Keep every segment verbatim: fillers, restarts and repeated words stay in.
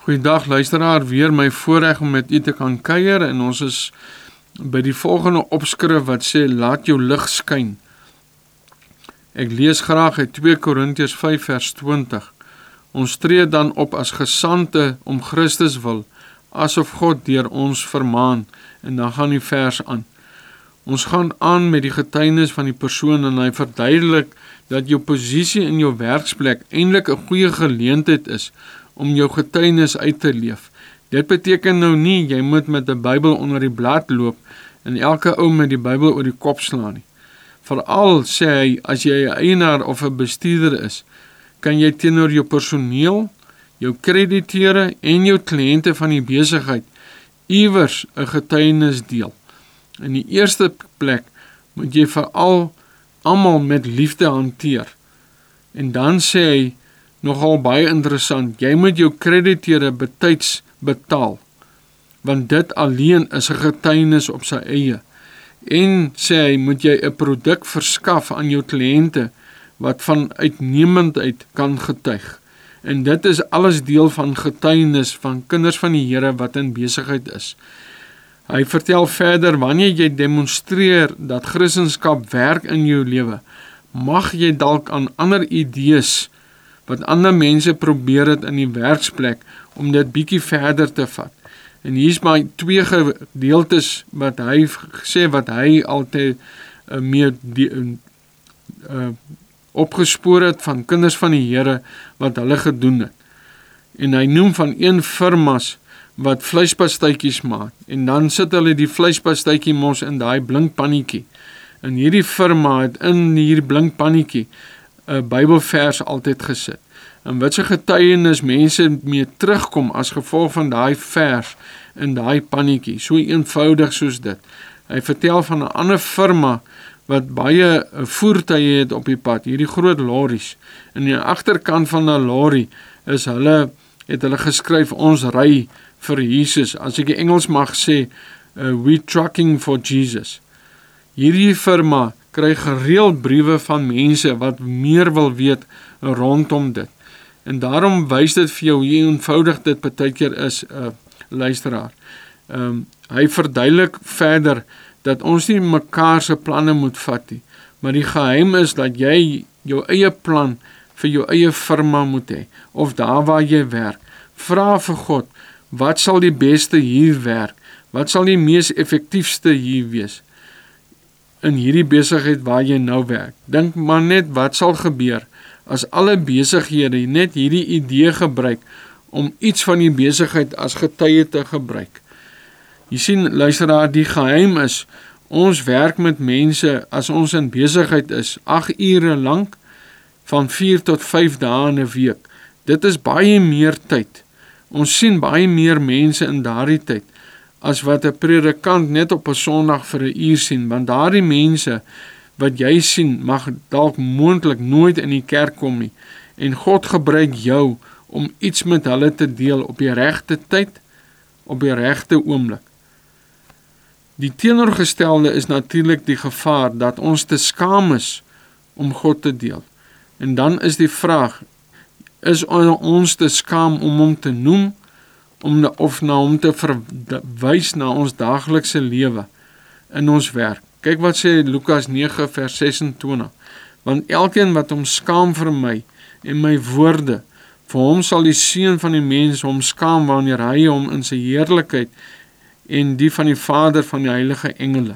Goeiedag luisteraar, weer my voorreg om met u te kan kuier en ons is by die volgende opskrif wat sê, laat jou lig skyn. Ek lees graag uit twee Korintiërs vyf vers twintig. Ons tree dan op as gesande om Christus wil, asof God deur ons vermaan, en dan gaan die vers aan. Ons gaan aan met die getuienis van die persoon en hy verduidelik dat jou posisie in jou werksplek eintlik 'n goeie geleentheid is om jou getuienis uit te leef. Dit beteken nou nie, jy moet met 'n Bybel onder die blad loop en elke ou met die Bybel oor die kop slaan nie. Veral sê hy, as jy 'n eienaar of 'n bestuurder is, kan jy teenoor jou personeel, jou krediteure en jou kliënte van die besigheid iewers 'n getuienis deel. In die eerste plek moet jy veral almal met liefde hanteer. En dan sê hy, nogal baie interessant, jy moet jou krediteure betyds betaal, want dit alleen is 'n getuienis op sy eie. En sê hy, moet jy 'n produk verskaf aan jou kliënte, wat van uitnemendheid kan getuig. En dit is alles deel van getuienis van kinders van die Here wat in besigheid is. Hy vertel verder, wanneer jy demonstreer dat Christendom werk in jou lewe, mag jy dalk aan ander idees, wat ander mense probeer het in die werksplek, om dit bietjie verder te vat. En hier is maar twee gedeeltes wat hy sê, wat hy altyd uh, meer die, uh, opgespoor het van kinders van die Here, wat hulle gedoen het. En hy noem van een firmas, wat vleispastytjies maak, en dan sit hulle die vleispastytjie mos in daai blink pannetjie. En hierdie firma het in hierdie blink pannetjie 'n Bybelvers altyd gesit. En wat se getuienis mense mee terugkom as gevolg van daai vers in daai pannetjie, so eenvoudig soos dit. Hy vertel van 'n ander firma wat baie voertuie het op die pad, hierdie groot lorries. En aan die agterkant van 'n lorry is hulle het hulle geskryf, ons ry vir Jesus, as ek die Engels mag sê, uh, we trucking for Jesus. Hierdie firma kry gereeld briewe van mense wat meer wil weet rondom dit. En daarom wys dit vir jou hoe eenvoudig dit partykeer is, uh, luisteraar. Um, hy verduidelik verder dat ons nie mekaar se planne moet vat nie, maar die geheim is dat jy jou eie plan vir jou eie firma moet hê, of daar waar jy werk. Vra vir God, wat sal die beste hier werk? Wat sal die mees effektiefste hier wees? In hierdie besigheid waar jy nou werk. Dink maar net wat sal gebeur as alle besighede net hierdie idee gebruik om iets van die besigheid as getuie te gebruik. Jy sien, luisteraar, die geheim is, ons werk met mense as ons in besigheid is, agt ure lank, van vier tot vyf dae in 'n week. Dit is baie meer tyd. Ons sien baie meer mense in daardie tyd, as wat 'n predikant net op 'n Sondag vir 'n uur sien, want daardie mense wat jy sien, mag dalk moontlik nooit in die kerk kom nie, en God gebruik jou om iets met hulle te deel op die regte tyd, op die regte oomblik. Die teenoorgestelde is natuurlik die gevaar dat ons te skaam is om God te deel. En dan is die vraag, is ons te skaam om hom te noem, om na, of na hom te verwys na ons daaglikse lewe in ons werk. Kyk wat sê Lukas nege vers ses en twintig, want elkeen wat hom skaam vir my en my woorde, vir hom sal die seun van die mens hom skaam wanneer hy hom in sy heerlikheid en die van die Vader van die heilige engele.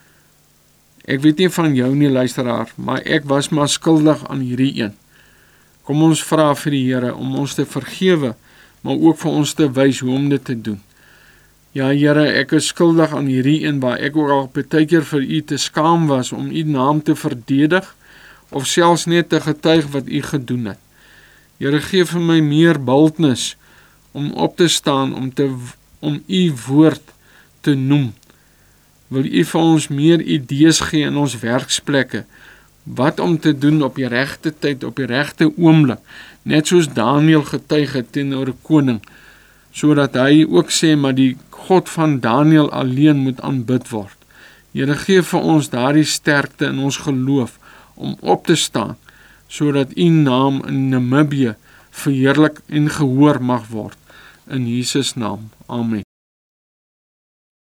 Ek weet nie van jou nie, luisteraar, maar ek was maar skuldig aan hierdie een. Kom ons vra vir die Here om ons te vergewe, maar ook vir ons te wys hoe om dit te doen. Ja, Here, ek is skuldig aan hierdie een waar ek ook al baie keer vir u te skaam was om u naam te verdedig, of selfs net te getuig wat u gedoen het. Here, gee vir my meer boldness om op te staan, om, te, om u woord te noem. Wil u vir ons meer idees gee in ons werksplekke, wat om te doen op die regte tyd, op die regte oomblik, net soos Daniel getuig het teenoor 'n koning, sodat hy ook sê, maar die God van Daniel alleen moet aanbid word. Here, gee vir ons daardie sterkte in ons geloof, om op te staan, sodat u naam in Namibië verheerlik en gehoor mag word, in Jesus naam. Amen.